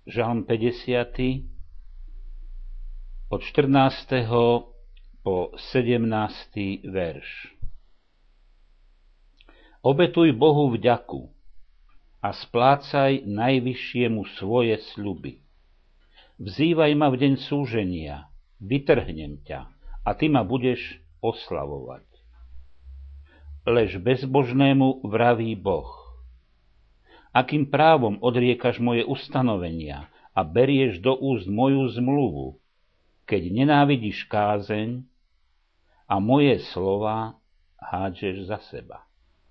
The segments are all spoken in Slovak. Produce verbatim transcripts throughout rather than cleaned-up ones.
Žalm päťdesiaty od štrnásteho po sedemnásty verš. Obetuj Bohu vďaku a splácaj Najvyššiemu svoje sľuby. Vzývaj ma v deň súženia, vytrhnem ťa a ty ma budeš oslavovať. Lež bezbožnému vraví Boh: akým právom odriekaš moje ustanovenia a berieš do úst moju zmluvu, keď nenávidíš kázeň a moje slova hádžeš za seba.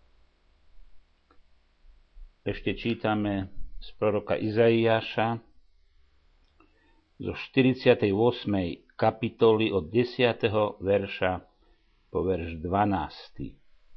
Ešte čítame z proroka Izaiáša zo štyridsiatej ôsmej kapitoly od desiateho verša po verš dvanásty.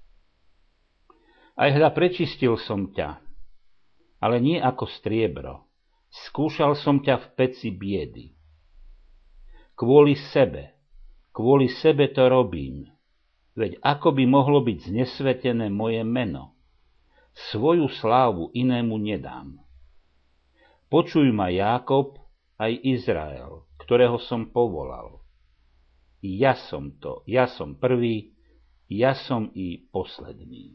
Aj hľa, prečistil som ťa, ale nie ako striebro. Skúšal som ťa v peci biedy. Kvôli sebe, kvôli sebe to robím, veď ako by mohlo byť znesvetené moje meno. Svoju slávu inému nedám. Počuj ma, Jákob, aj Izrael, ktorého som povolal. Ja som to, ja som prvý, ja som i posledný.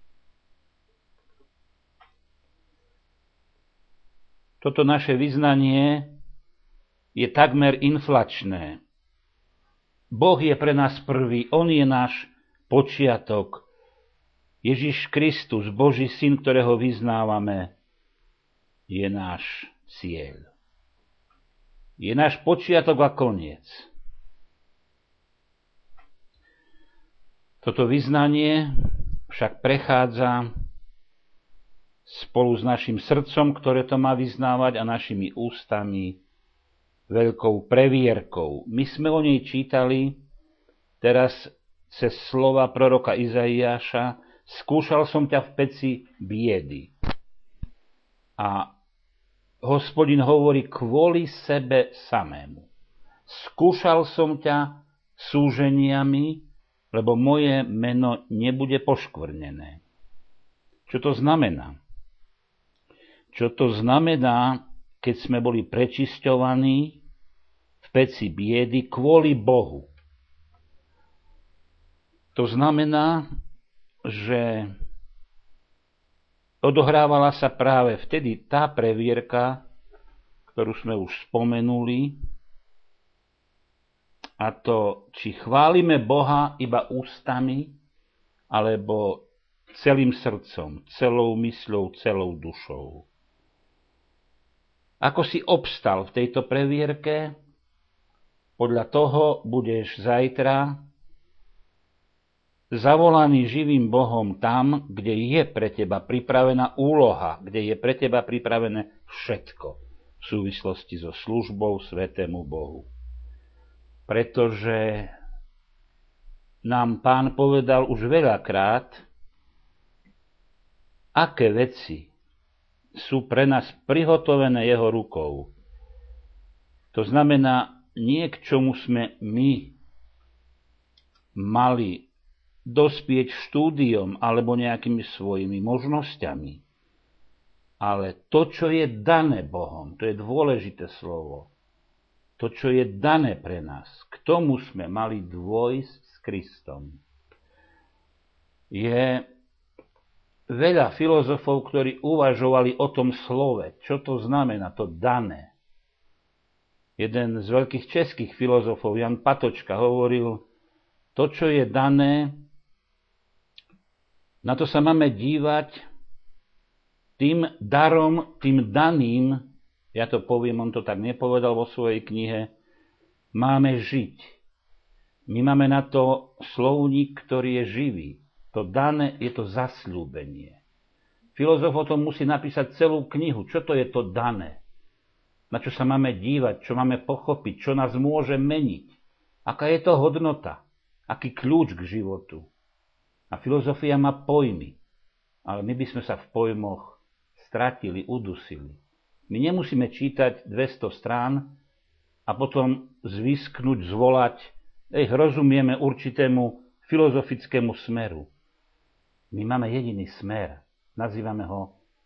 Toto naše vyznanie je takmer inflačné. Boh je pre nás prvý, on je náš počiatok. Ježiš Kristus, Boží syn, ktorého vyznávame, je náš cieľ. Je náš počiatok a koniec. Toto vyznanie však prechádza spolu s našim srdcom, ktoré to má vyznávať, a našimi ústami veľkou previerkou. My sme o nej čítali teraz cez slova proroka Izaiáša: skúšal som ťa v peci biedy. A Hospodin hovorí kvôli sebe samému. Skúšal som ťa súženiami, lebo moje meno nebude poškvrnené. Čo to znamená? Čo to znamená, keď sme boli prečisťovaní v peci biedy kvôli Bohu? To znamená, že odohrávala sa práve vtedy tá previerka, ktorú sme už spomenuli, a to, či chválime Boha iba ústami, alebo celým srdcom, celou mysľou, celou dušou. Ako si obstal v tejto previerke, podľa toho budeš zajtra zavolaný živým Bohom tam, kde je pre teba pripravená úloha, kde je pre teba pripravené všetko v súvislosti so službou svätému Bohu. Pretože nám Pán povedal už veľakrát, aké veci sú pre nás prihotovené jeho rukou. To znamená, nie k čomu sme my mali dospieť štúdiom alebo nejakými svojimi možnosťami, ale to, čo je dané Bohom, to je dôležité slovo, to, čo je dané pre nás, k tomu sme mali dôjsť s Kristom. Je veľa filozofov, ktorí uvažovali o tom slove. Čo to znamená, to dané? Jeden z veľkých českých filozofov, Jan Patočka, hovoril, to, čo je dané, na to sa máme dívať tým darom, tým daným, ja to poviem, on to tak nepovedal vo svojej knihe, máme žiť. My máme na to slovník, ktorý je živý. To dané je to zasľúbenie. Filozof o tom musí napísať celú knihu. Čo to je to dané? Na čo sa máme dívať? Čo máme pochopiť? Čo nás môže meniť? Aká je to hodnota? Aký kľúč k životu? A filozofia má pojmy. Ale my by sme sa v pojmoch stratili, udusili. My nemusíme čítať dvesto strán a potom zvisknúť, zvolať, ej, rozumieme určitému filozofickému smeru. My máme jediný smer. Nazývame ho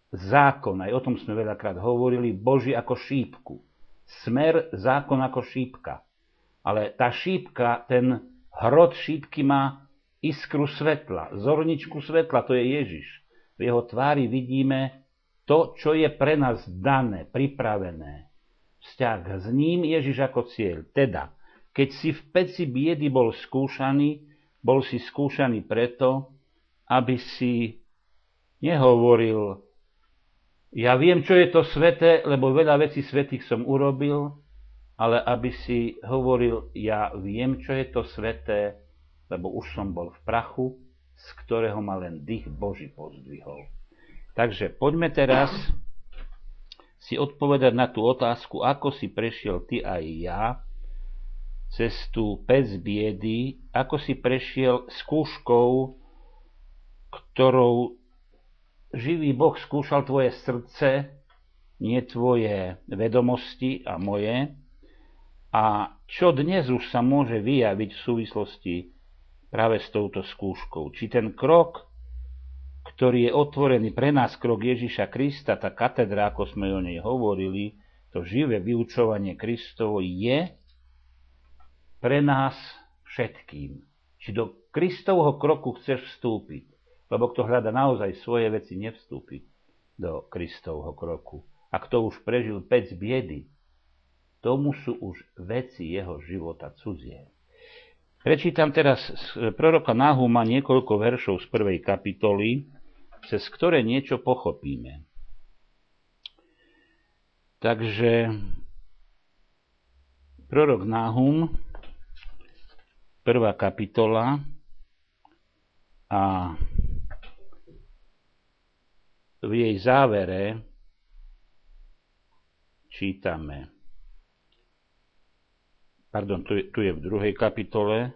zákon, aj o tom sme veľakrát hovorili, Boží ako šípku. Smer, zákon ako šípka. Ale tá šípka, ten hrot šípky má iskru svetla, zorničku svetla, to je Ježiš. V jeho tvári vidíme to, čo je pre nás dané, pripravené. Vzťah s ním Ježiš ako cieľ. Teda, keď si v peci biedy bol skúšaný, bol si skúšaný preto, aby si nehovoril, ja viem, čo je to sveté, lebo veľa vecí svätých som urobil, ale aby si hovoril, ja viem, čo je to sveté, lebo už som bol v prachu, z ktorého ma len dých Boží pozdvihol. Takže poďme teraz si odpovedať na tú otázku, ako si prešiel ty aj ja cez tú pec biedy, ako si prešiel skúškou, ktorou živý Boh skúšal tvoje srdce, nie tvoje vedomosti a moje. A čo dnes už sa môže vyjaviť v súvislosti práve s touto skúškou? Či ten krok, ktorý je otvorený pre nás, krok Ježiša Krista, tá katedra, ako sme o nej hovorili, to živé vyučovanie Kristovo je pre nás všetkým. Či do Kristovho kroku chceš vstúpiť, lebo kto hľada naozaj svoje veci, nevstúpi do Kristovho kroku. A kto už prežil pec biedy, tomu sú už veci jeho života cudzie. Prečítam teraz z proroka Nahuma niekoľko veršov z prvej kapitoly, cez ktoré niečo pochopíme. Takže prorok Nahum, prvá kapitola a v jej závere čítame, pardon, tu je, tu je v druhej kapitole,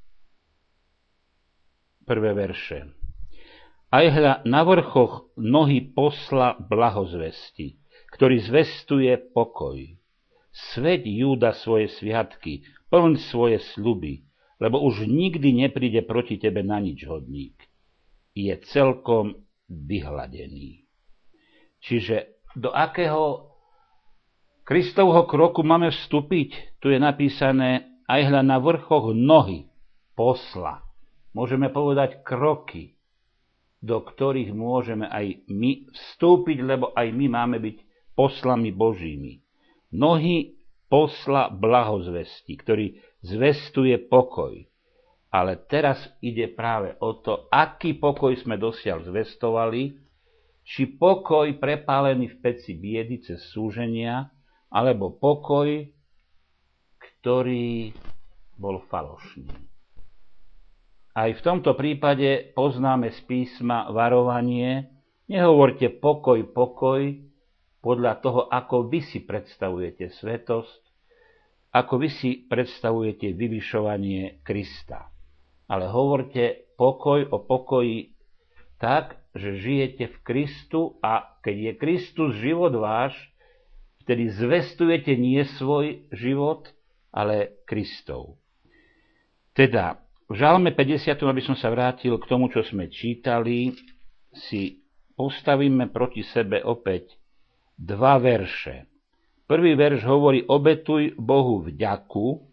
prvé verše. Aj hľa na vrchoch nohy posla blahozvesti, ktorý zvestuje pokoj. Sveď Júda svoje sviatky, plň svoje sľuby, lebo už nikdy nepríde proti tebe na nič hodník. Je celkom vyhladený. Čiže do akého Kristovho kroku máme vstúpiť? Tu je napísané aj hľa na vrchoch nohy posla. Môžeme povedať kroky, do ktorých môžeme aj my vstúpiť, lebo aj my máme byť poslami Božími. Nohy posla blahozvesti, ktorý zvestuje pokoj. Ale teraz ide práve o to, aký pokoj sme dosiaľ zvestovali, či pokoj prepálený v peci biedy cez súženia, alebo pokoj, ktorý bol falošný. Aj v tomto prípade poznáme z písma varovanie, nehovorte pokoj, pokoj, podľa toho, ako vy si predstavujete svetosť, ako vy si predstavujete vyvyšovanie Krista. Ale hovorte pokoj o pokoji tak, že žijete v Kristu a keď je Kristus život váš, vtedy zvestujete nie svoj život, ale Kristov. Teda v Žalme päťdesiatom, aby som sa vrátil k tomu, čo sme čítali, si postavíme proti sebe opäť dva verše. Prvý verš hovorí, obetuj Bohu vďaku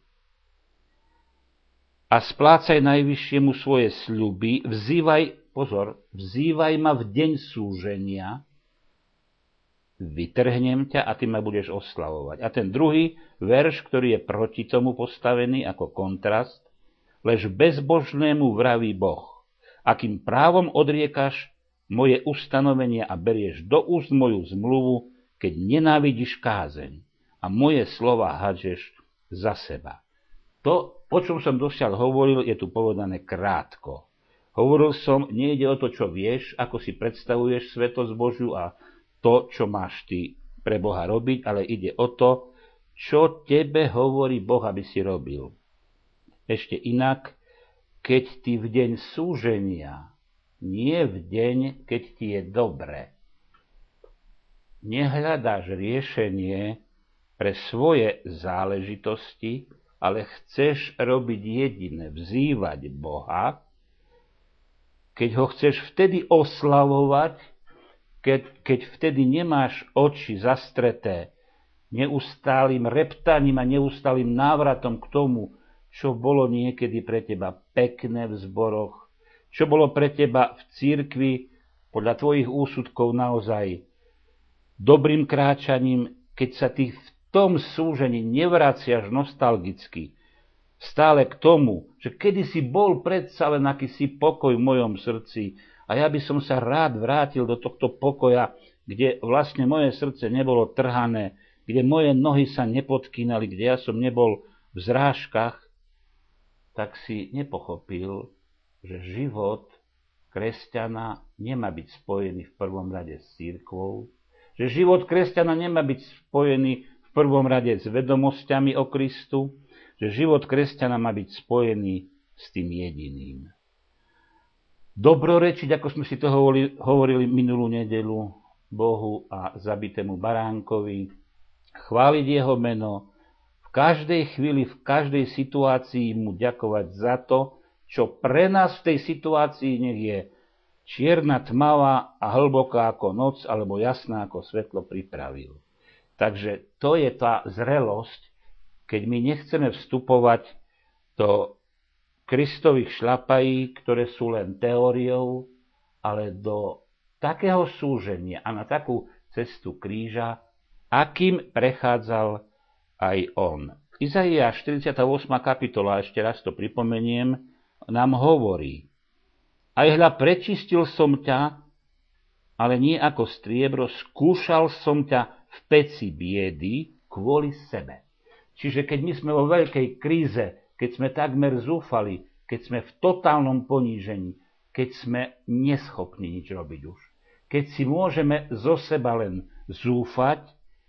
a splácaj najvyššiemu svoje sľuby, vzývaj, pozor, vzývaj ma v deň súženia, vytrhnem ťa a ty ma budeš oslavovať. A ten druhý verš, ktorý je proti tomu postavený ako kontrast, lež bezbožnému vraví Boh, akým právom odriekaš moje ustanovenia a berieš do úst moju zmluvu, keď nenávidíš kázeň a moje slova hádžeš za seba. To, o čom som dosiaľ hovoril, je tu povedané krátko. Hovoril som, nejde o to, čo vieš, ako si predstavuješ svetosť Božiu a to, čo máš ty pre Boha robiť, ale ide o to, čo tebe hovorí Boh, aby si robil. Ešte inak, keď ty v deň súženia, nie v deň, keď ti je dobre, nehľadáš riešenie pre svoje záležitosti, ale chceš robiť jediné, vzývať Boha, keď ho chceš vtedy oslavovať, keď, keď vtedy nemáš oči zastreté neustálým reptaním a neustálým návratom k tomu, čo bolo niekedy pre teba pekné v zboroch, čo bolo pre teba v cirkvi podľa tvojich úsudkov naozaj dobrým kráčaním, keď sa ty v tom súžení nevraciaš nostalgicky stále k tomu, že kedysi bol predsa len akýsi pokoj v mojom srdci a ja by som sa rád vrátil do tohto pokoja, kde vlastne moje srdce nebolo trhané, kde moje nohy sa nepodkýnali, kde ja som nebol v zrážkach, tak si nepochopil, že život kresťana nemá byť spojený v prvom rade s cirkvou, že život kresťana nemá byť spojený v prvom rade s vedomosťami o Kristu, že život kresťana má byť spojený s tým jediným. Dobrorečiť, ako sme si to hovorili, hovorili minulú nedeľu, Bohu a zabitému baránkovi, chváliť jeho meno, v každej chvíli, v každej situácii mu ďakovať za to, čo pre nás v tej situácii nech je čierna, tmavá a hlboká ako noc, alebo jasná ako svetlo pripravil. Takže to je tá zrelosť, keď my nechceme vstupovať do Kristových šľapají, ktoré sú len teóriou, ale do takého súženia a na takú cestu kríža, akým prechádzal aj on. Izaiáš štyridsiata ôsma kapitola, ešte raz to pripomeniem, nám hovorí: Aj hľa, prečistil som ťa, ale nie ako striebro, skúšal som ťa v peci biedy kvôli sebe. Čiže keď my sme vo veľkej kríze, keď sme takmer zúfali, keď sme v totálnom ponížení, keď sme neschopní nič robiť už, keď si môžeme zo seba len zúfať,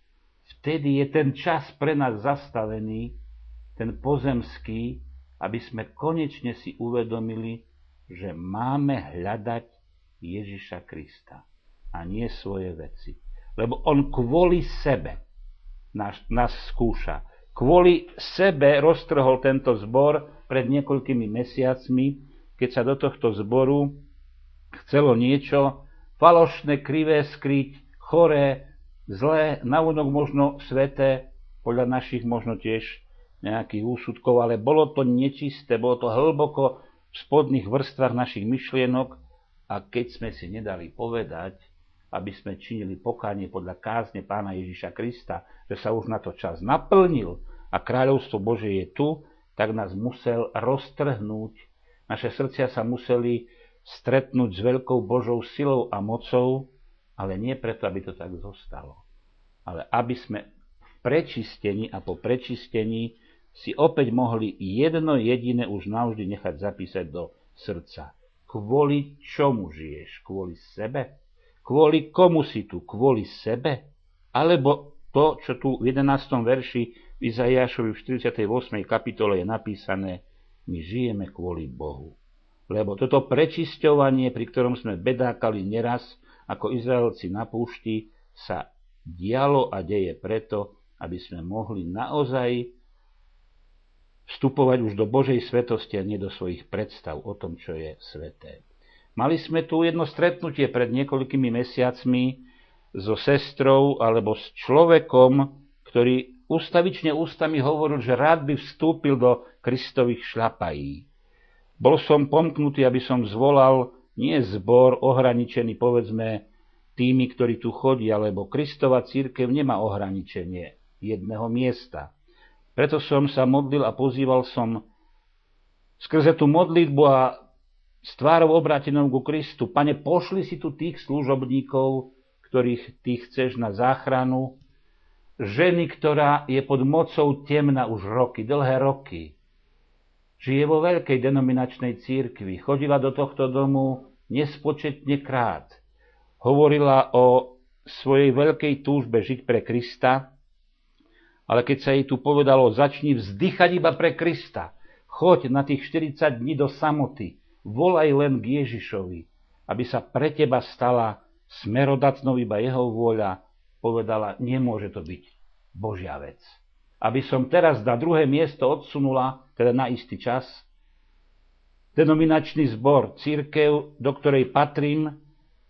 vtedy je ten čas pre nás zastavený, ten pozemský, aby sme konečne si uvedomili, že máme hľadať Ježiša Krista a nie svoje veci. Lebo on kvôli sebe nás, nás skúša. Kvôli sebe roztrhol tento zbor pred niekoľkými mesiacmi, keď sa do tohto zboru chcelo niečo falošné, krivé skryť, choré, zlé, navonok možno sveté, podľa našich možno tiež nejakých úsudkov, ale bolo to nečisté, bolo to hlboko v spodných vrstvách našich myšlienok a keď sme si nedali povedať, aby sme činili pokánie podľa kázne Pána Ježiša Krista, že sa už na to čas naplnil a kráľovstvo Božie je tu, tak nás musel roztrhnúť. Naše srdcia sa museli stretnúť s veľkou Božou silou a mocou, ale nie preto, aby to tak zostalo, ale aby sme v prečistení a po prečistení si opäť mohli jedno jediné už navždy nechať zapísať do srdca. Kvôli čomu žiješ? Kvôli sebe? Kvôli komu si tu? Kvôli sebe? Alebo to, čo tu v jedenástom verši v Izaiášovi v štyridsiatej ôsmej kapitole je napísané, my žijeme kvôli Bohu. Lebo toto prečisťovanie, pri ktorom sme bedákali neraz, ako Izraelci na púšti, sa dialo a deje preto, aby sme mohli naozaj vstupovať už do Božej svetosti a nie do svojich predstav o tom, čo je sveté. Mali sme tu jedno stretnutie pred niekoľkými mesiacmi so sestrou alebo s človekom, ktorý ustavične ústami hovoril, že rád by vstúpil do Kristových šľapají. Bol som pomknutý, aby som zvolal nie zbor ohraničený, povedzme, tými, ktorí tu chodia, lebo Kristova cirkev nemá ohraničenie jedného miesta. Preto som sa modlil a pozýval som skrze tú modlitbu a s tvárou obrátenou ku Kristu: Pane, pošli si tu tých služobníkov, ktorých ty chceš na záchranu, ženy, ktorá je pod mocou temna už roky, dlhé roky. Žije vo veľkej denominačnej cirkvi, chodila do tohto domu nespočetne krát. Hovorila o svojej veľkej túžbe žiť pre Krista, ale keď sa jej tu povedalo, začni vzdychať iba pre Krista, choď na tých štyridsať dní do samoty, volaj len k Ježišovi, aby sa pre teba stala smerodatnou iba jeho vôľa, povedala, nemôže to byť Božia vec. Aby som teraz na druhé miesto odsunula, teda na istý čas, denominačný zbor, cirkev, do ktorej patrím,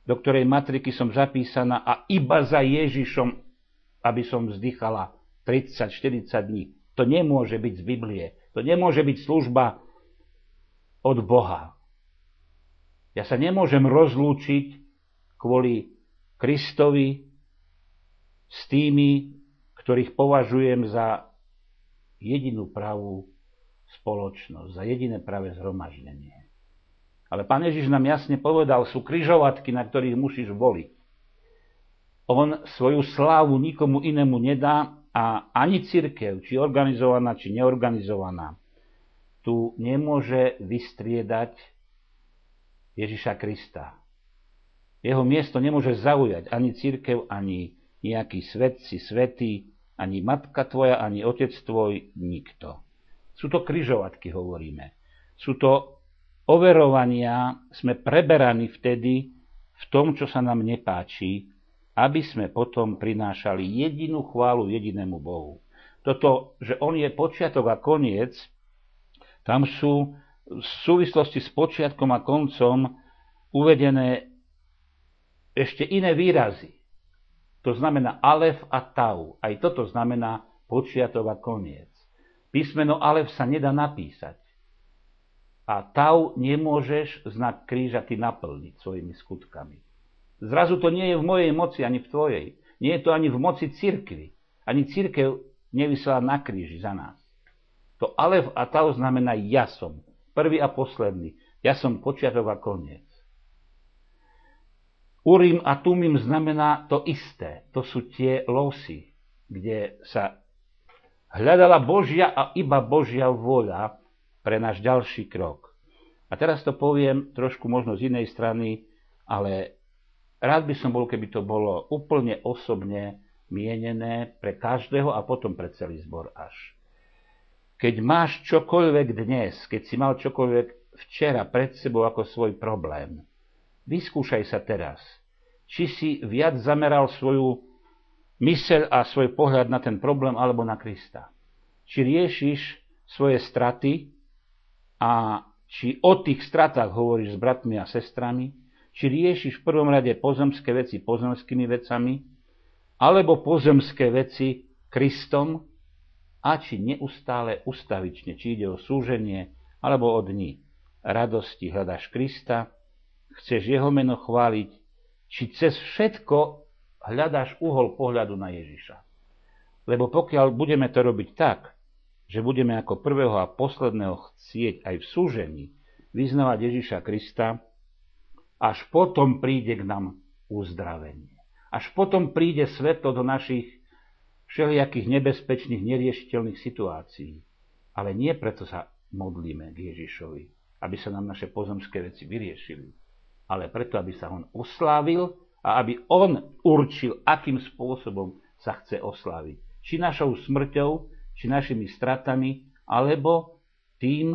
do ktorej matriky som zapísaná a iba za Ježišom, aby som vzdychala tridsať štyridsať dní. To nemôže byť z Biblie. To nemôže byť služba od Boha. Ja sa nemôžem rozlúčiť kvôli Kristovi s tými, ktorých považujem za jedinú pravú spoločnosť, za jediné pravé zhromaždenie. Ale Pán Ježiš nám jasne povedal, sú križovatky, na ktorých musíš voliť. On svoju slávu nikomu inému nedá a ani cirkev, či organizovaná, či neorganizovaná, tu nemôže vystriedať Ježiša Krista. Jeho miesto nemôže zaujať ani cirkev, ani nejaký svetci, svätý, ani matka tvoja, ani otec tvoj, nikto. Sú to križovatky, hovoríme. Sú to overovania, sme preberaní vtedy v tom, čo sa nám nepáči, aby sme potom prinášali jedinú chválu jedinému Bohu. Toto, že on je počiatok a koniec, tam sú v súvislosti s počiatkom a koncom uvedené ešte iné výrazy. To znamená alef a tau. Aj toto znamená počiatok a koniec. Písmeno alef sa nedá napísať. A tau nemôžeš znak kríža ty naplniť svojimi skutkami. Zrazu to nie je v mojej moci, ani v tvojej. Nie je to ani v moci cirkvi. Ani cirkev nevysela na kríži za nás. To alef a tau znamená ja som. Prvý a posledný. Ja som počiatok a koniec. Urim a Tumim znamená to isté. To sú tie losy, kde sa hľadala Božia a iba Božia vôľa pre náš ďalší krok. A teraz to poviem trošku možno z inej strany, ale rád by som bol, keby to bolo úplne osobne mienené pre každého a potom pre celý zbor až. Keď máš čokoľvek dnes, keď si mal čokoľvek včera pred sebou ako svoj problém, vyskúšaj sa teraz, či si viac zameral svoju myseľ a svoj pohľad na ten problém alebo na Krista. Či riešiš svoje straty a či o tých stratách hovoríš s bratmi a sestrami, či riešiš v prvom rade pozemské veci pozemskými vecami, alebo pozemské veci Kristom, a či neustále ustavične, či ide o súženie, alebo o dni radosti hľadaš Krista, chceš jeho meno chváliť, či cez všetko hľadáš uhol pohľadu na Ježiša. Lebo pokiaľ budeme to robiť tak, že budeme ako prvého a posledného chcieť aj v súžení vyznávať Ježiša Krista, až potom príde k nám uzdravenie. Až potom príde svetlo do našich všelijakých nebezpečných, neriešiteľných situácií. Ale nie preto sa modlíme k Ježišovi, aby sa nám naše pozemské veci vyriešili, ale preto, aby sa on oslávil a aby on určil, akým spôsobom sa chce osláviť. Či našou smrťou, či našimi stratami, alebo tým,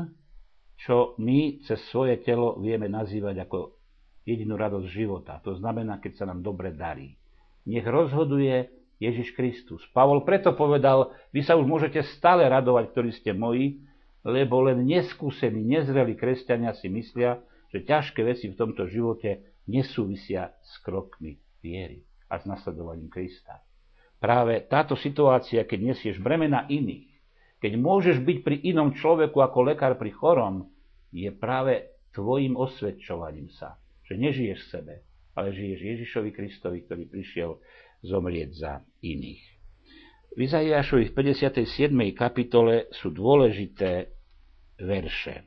čo my cez svoje telo vieme nazývať ako jedinú radosť života. To znamená, keď sa nám dobre darí. Nech rozhoduje Ježiš Kristus. Pavol preto povedal, vy sa už môžete stále radovať, ktorí ste moji, lebo len neskúsení, nezrelí kresťania si myslia, že ťažké veci v tomto živote nesúvisia s krokmi viery a s nasledovaním Krista. Práve táto situácia, keď nesieš bremena iných, keď môžeš byť pri inom človeku ako lekár pri chorom, je práve tvojim osvedčovaním sa, že nežiješ v sebe, ale žiješ Ježišovi Kristovi, ktorý prišiel zomrieť za iných. V Izaiášovi v päťdesiatej siedmej kapitole sú dôležité verše.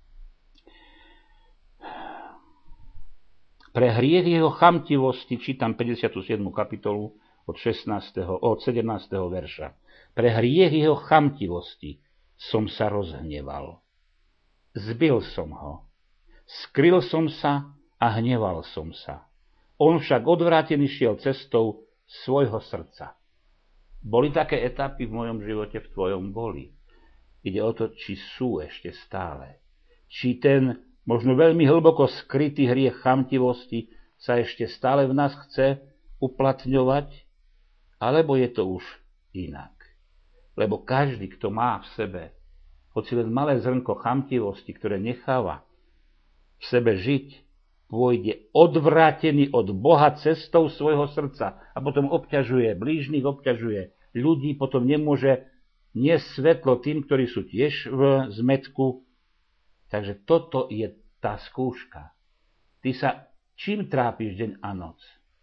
Pre hriech jeho chamtivosti, čítam päťdesiatu siedmu kapitolu od, šestnásteho, od sedemnásteho verša. Pre hriech jeho chamtivosti som sa rozhneval. Zbil som ho. Skryl som sa a hneval som sa. On však odvrátený šiel cestou svojho srdca. Boli také etapy v mojom živote, v tvojom boli. Ide o to, či sú ešte stále. Či ten možno veľmi hlboko skrytý hriech chamtivosti sa ešte stále v nás chce uplatňovať, alebo je to už inak. Lebo každý, kto má v sebe hoci len malé zrnko chamtivosti, ktoré necháva v sebe žiť, pôjde odvrátený od Boha cestou svojho srdca a potom obťažuje blížnych, obťažuje ľudí, potom nemôže niesť svetlo tým, ktorí sú tiež v zmätku. Takže toto je tá skúška. Ty sa čím trápiš deň a noc?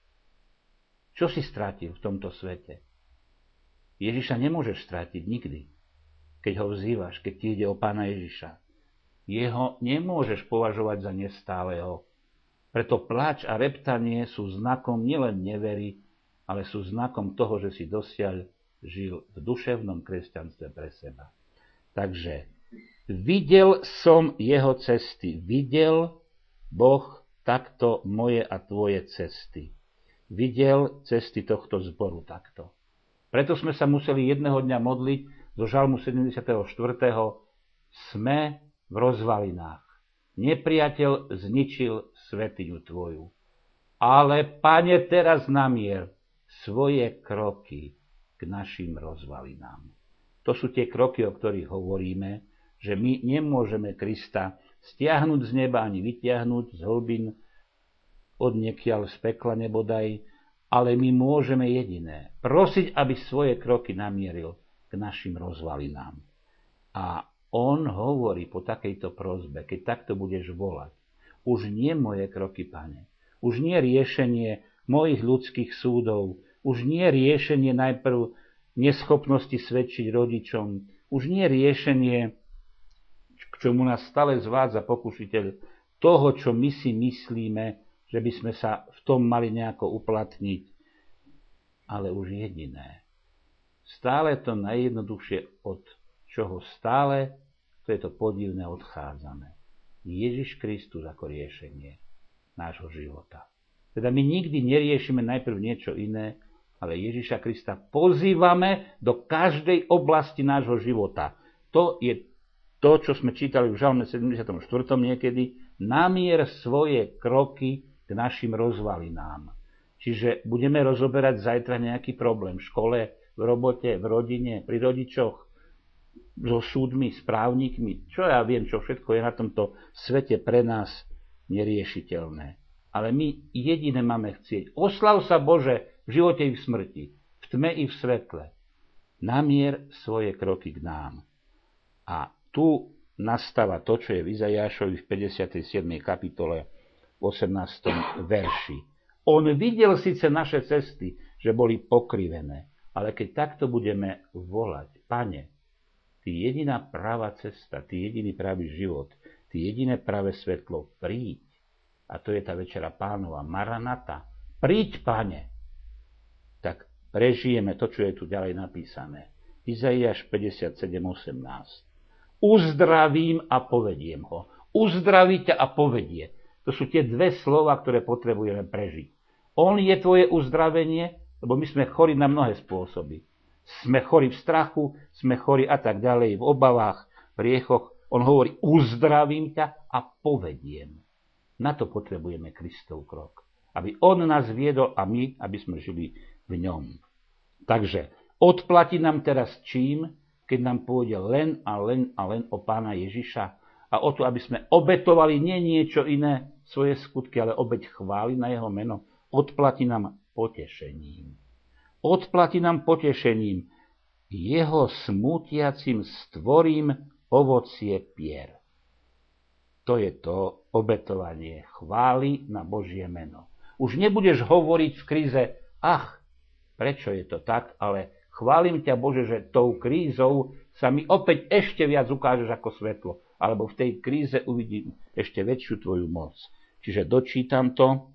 Čo si strátil v tomto svete? Ježiša nemôžeš strátiť nikdy, keď ho vzývaš, keď ti ide o Pána Ježiša. Jeho nemôžeš považovať za nestáleho. Preto pláč a reptanie sú znakom nielen nevery, ale sú znakom toho, že si dosiaľ žil v duševnom kresťanstve pre seba. Takže videl som jeho cesty. Videl Boh takto moje a tvoje cesty. Videl cesty tohto zboru takto. Preto sme sa museli jedného dňa modliť zo Žalmu sedemdesiateho štvrtého Sme v rozvalinách. Nepriateľ zničil svätyňu tvoju. Ale, Pane, teraz namier svoje kroky k našim rozvalinám. To sú tie kroky, o ktorých hovoríme, že my nemôžeme Krista stiahnuť z neba ani vytiahnuť z hlbín odniekiaľ z pekla nebodaj, ale my môžeme jediné prosiť, aby svoje kroky namieril k našim rozvalinám. A on hovorí po takejto prosbe, keď takto budeš volať, už nie moje kroky, Pane, už nie riešenie mojich ľudských súdov, už nie riešenie najprv neschopnosti svedčiť rodičom, už nie riešenie, k čomu nás stále zvádza pokušiteľ, toho, čo my si myslíme, že by sme sa v tom mali nejako uplatniť, ale už jediné. Stále to najjednoduchšie, od čoho stále, to je to podivné, odchádzame. Ježiš Kristus ako riešenie nášho života. Teda my nikdy neriešime najprv niečo iné, ale Ježiša Krista pozývame do každej oblasti nášho života. To je to, čo sme čítali v Žalme sedemdesiatom štvrtom niekedy. Namier svoje kroky k našim rozvalinám. Čiže budeme rozoberať zajtra nejaký problém v škole, v robote, v rodine, pri rodičoch, so súdmi, s právnikmi. Čo ja viem, čo všetko je na tomto svete pre nás neriešiteľné. Ale my jediné máme chcieť. Oslav sa, Bože, v živote i v smrti, v tme i v svetle. Namier svoje kroky k nám. A tu nastáva to, čo je v Izaiášovi v päťdesiatej siedmej kapitole v osemnástom verši. On videl síce naše cesty, že boli pokrivené, ale keď takto budeme volať, Pane, Ty jediná pravá cesta, Ty jediný pravý život, Ty jediné pravé svetlo, príď. A to je tá večera Pánova, Maranata. Príď, Pane. Tak prežijeme to, čo je tu ďalej napísané. Izaiáš päťdesiatsedem osemnásť. Uzdravím a povediem ho. Uzdraví ťa a povedie. To sú tie dve slova, ktoré potrebujeme prežiť. On je tvoje uzdravenie, lebo my sme chorí na mnohé spôsoby. Sme chorí v strachu, sme chorí a tak ďalej, v obavách, v riechoch. On hovorí, uzdravím ťa a povediem. Na to potrebujeme Kristov krok. Aby on nás viedol a my, aby sme žili v ňom. Takže odplatí nám teraz čím, keď nám pôjde len a len a len o Pána Ježiša a o to, aby sme obetovali nie niečo iné, svoje skutky, ale obeť chvály na jeho meno. Odplatí nám potešením. Odplatí nám potešením. Jeho smútiacim stvorím ovocie pier. To je to obetovanie chvály na Božie meno. Už nebudeš hovoriť v kríze, ach, prečo je to tak, ale chválim ťa, Bože, že tou krízou sa mi opäť ešte viac ukážeš ako svetlo. Alebo v tej kríze uvidím ešte väčšiu tvoju moc. Čiže dočítam to.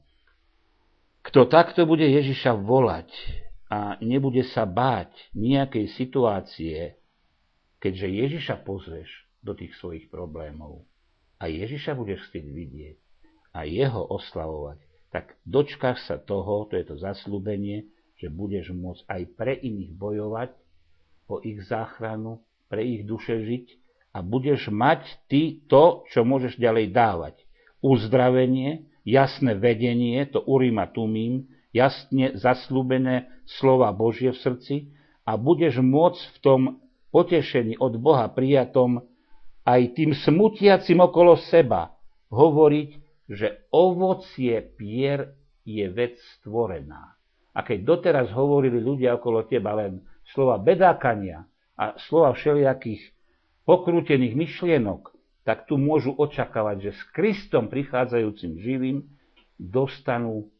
Kto takto bude Ježiša volať a nebude sa báť nejakej situácie, keďže Ježiša pozveš do tých svojich problémov a Ježiša budeš chcieť vidieť a jeho oslavovať, tak dočkáš sa toho, to je to zasľúbenie, že budeš môcť aj pre iných bojovať o ich záchranu, pre ich duše žiť a budeš mať ty to, čo môžeš ďalej dávať. Uzdravenie, jasné vedenie, to urim a tumím, jasne zasľúbené slova Božie v srdci a budeš môcť v tom potešení od Boha prijatom aj tým smutiacim okolo seba hovoriť, že ovocie pier je vec stvorená. A keď doteraz hovorili ľudia okolo teba len slova bedákania a slova všelijakých pokrútených myšlienok, tak tu môžu očakávať, že s Kristom prichádzajúcim živým dostanú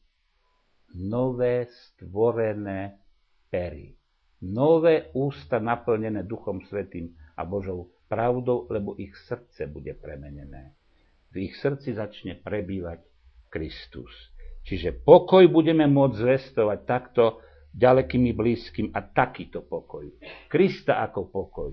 nové stvorené pery. Nové ústa naplnené Duchom Svätým a Božou pravdou, lebo ich srdce bude premenené. V ich srdci začne prebývať Kristus. Čiže pokoj budeme môcť zvestovať takto ďalekým i blízkym a takýto pokoj. Krista ako pokoj.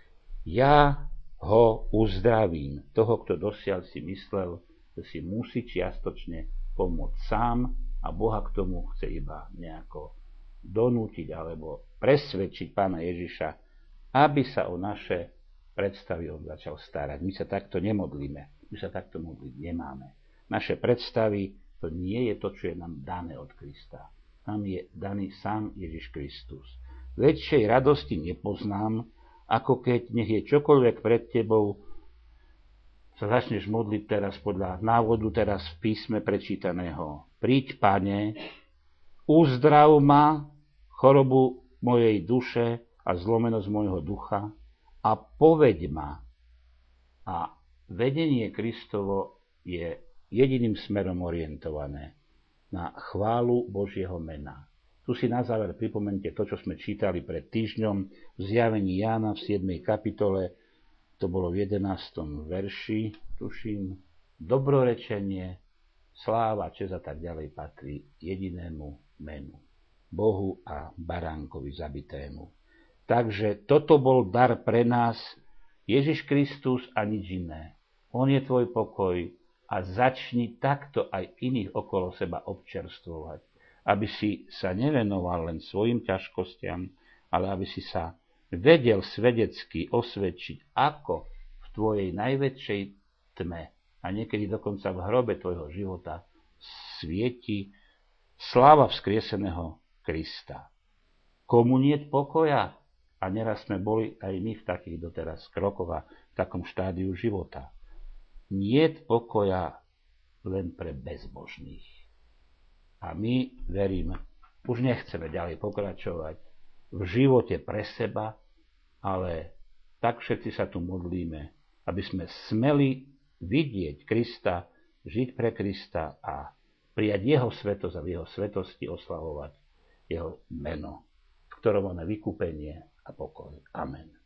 Ja ho uzdravím. Toho, kto dosiaľ si myslel, že si musí čiastočne pomôcť sám a Boha k tomu chce iba nejako donútiť alebo presvedčiť Pána Ježiša, aby sa o naše predstavy on začal starať. My sa takto nemodlíme. My sa takto modliť nemáme. Naše predstavy, to nie je to, čo je nám dané od Krista. Nám je daný sám Ježiš Kristus. Väčšej radosti nepoznám, ako keď nech je čokoľvek pred tebou, sa začneš modliť teraz podľa návodu teraz v písme prečítaného. Príď, Pane, uzdrav ma, chorobu mojej duše a zlomenosť môjho ducha a povedď ma. A vedenie Kristovo je jediným smerom orientované na chválu Božieho mena. Tu si na záver pripomente to, čo sme čítali pred týždňom v zjavení Jána v siedmej kapitole, to bolo v jedenástom verši, tuším, dobrorečenie, sláva, česť a tak ďalej patrí jedinému menu, Bohu a baránkovi zabitému. Takže toto bol dar pre nás, Ježiš Kristus a nič iné. On je tvoj pokoj a začni takto aj iných okolo seba občerstvovať, aby si sa nevenoval len svojim ťažkostiam, ale aby si sa vedel svedecky osvedčiť, ako v tvojej najväčšej tme a niekedy dokonca v hrobe tvojho života svieti sláva vzkrieseného Krista. Komu niet pokoja? A neraz sme boli aj my v takých doteraz krokoch a v takom štádiu života. Niet pokoja len pre bezbožných. A my, verím, už nechceme ďalej pokračovať v živote pre seba, ale tak všetci sa tu modlíme, aby sme smeli vidieť Krista, žiť pre Krista a prijať jeho svetosť a v jeho svetosti oslavovať jeho meno, v ktorom máme vykúpenie a pokoj. Amen.